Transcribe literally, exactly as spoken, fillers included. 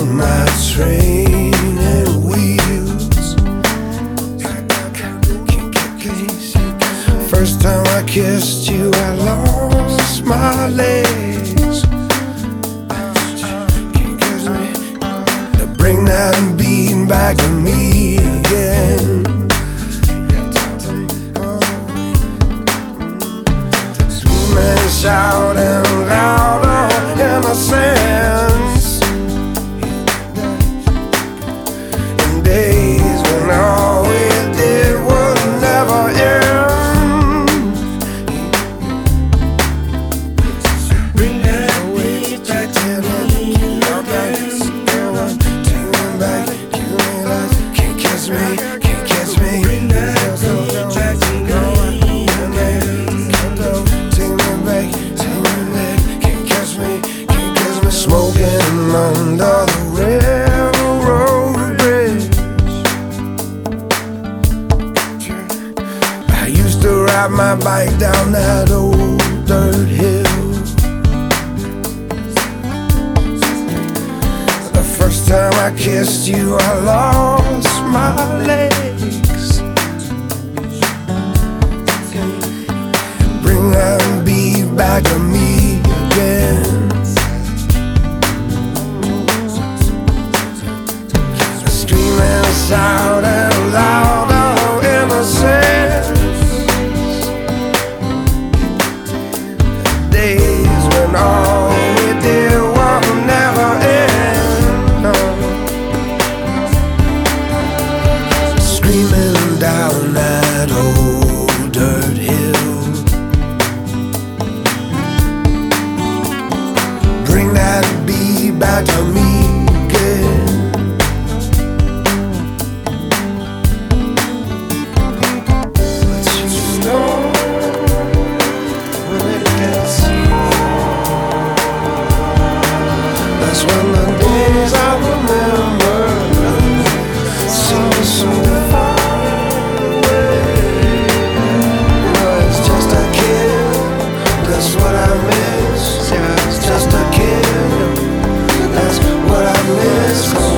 on my training wheels. First time I kissed you, I lost my legs. To bring that beat back to me again. Screaming, shouting louder innocence. In days when all we did was never end. Bring that beat back to me again. Take me back, give me life. Can't catch me, can't catch me. Bring that beat back to me again. Take me back, take me back. Can't catch me, can't catch me. Smoking under the railroad bridge. I used to ride my bike down that old dirt hill. The first time I kissed you, I lost my legs. Bring that beat back to me again. Screaming, shouting louder innocence. Days when all we did was never end. No. Screaming down that old dirt hill. Bring that beat back to me again. But you know when it gets, that's when the days I remember seem so far away. You know, it's just a kid, that's what I miss. Yeah, it's just a kid, that's what I miss.